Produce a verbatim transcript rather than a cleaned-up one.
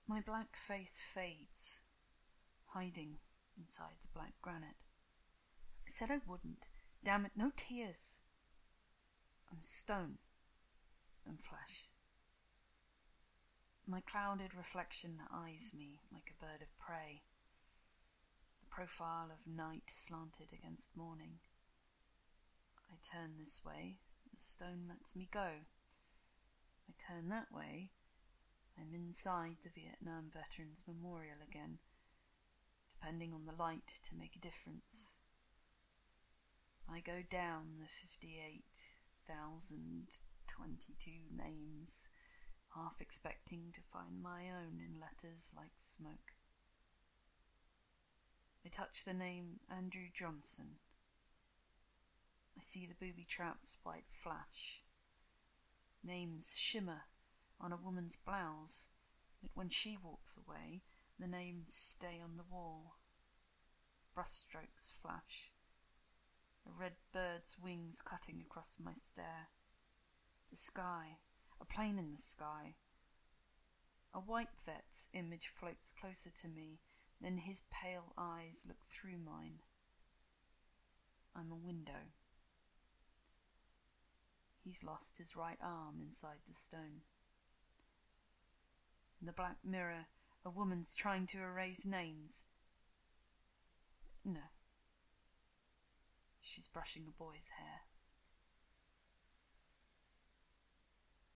My black face fades, hiding inside the black granite. I said I wouldn't. Damn it, no tears. I'm stone and flesh. My clouded reflection eyes me like a bird of prey, the profile of night slanted against morning. I turn this way, the stone lets me go. I turn that way, I'm inside the Vietnam Veterans Memorial again, depending on the light to make a difference. I go down the fifty-eight thousand twenty-two names, half expecting to find my own in letters like smoke. I touch the name Andrew Johnson. I see the booby-trapped white flash. Names shimmer on a woman's blouse, but when she walks away, the names stay on the wall. Brushstrokes flash. A red bird's wings cutting across my stare. The sky, a plane in the sky. A white vet's image floats closer to me, then his pale eyes look through mine. I'm a window. He's lost his right arm inside the stone. In the black mirror, a woman's trying to erase names. No. She's brushing a boy's hair.